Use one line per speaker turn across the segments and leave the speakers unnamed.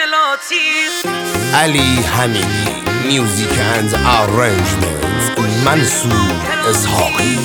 علی حمیدی میوزیک اند آرنجمنت منصور اسحاقی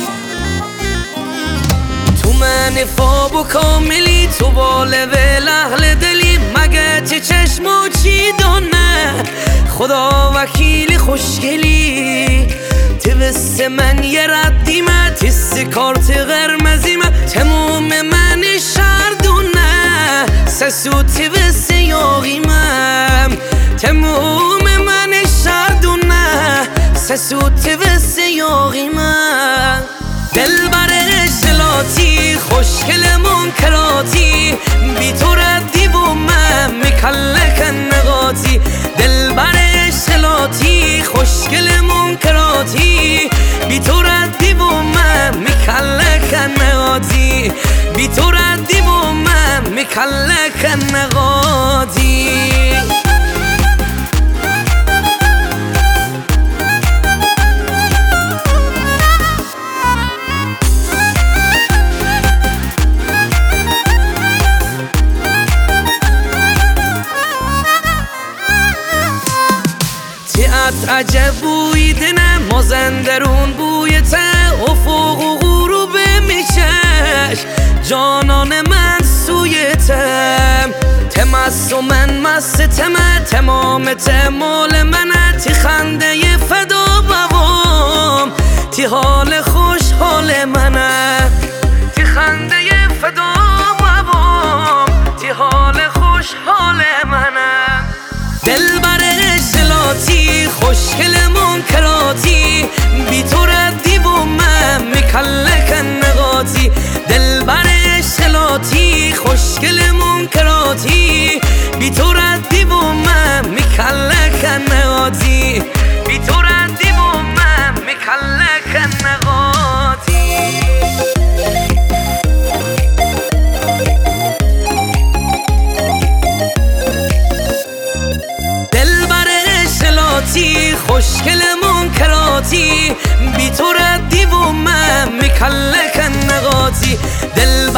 تو من فاب و کاملی تو باله و اهل دلی مگه چه چشم و چی دونه خدا وکیل خوشگلی توست من یه ردیمه تست کارت قرمزیمه تموم من شردونه سسو توست یاقیمم تموم من شردونه سسو توست یاقیمم دل بر اشلاتی خوشگل منکراتی بی تو ردی و من میکلکن نقاتی دل بر اشلاتی خوشگل منکراتی بی تو ردی و من میکلکن نقاتی بی تو ردی و من میکلکن نقاتی عجب بوی دنه مازندرون بوی ته افق و غروب میچش جانان من سوی تم تمس و من مست تمه تمام تمال منه تی خنده فدا بوام تی حال خوش حال منه تی خنده فدا بوام تی حال خوش حال منه دل بر اشلاتی خوشگل منکراتی بی تو ردی و من میکلکن نقاتی دل بر اشلاتی خوشگل منکراتی بی تو ردی و من میکلکن نقاتی بی تو ردی و من میکلکن نقاتی خوشگل منکراتی بی تو ردی و من میکلکن نقاتی دل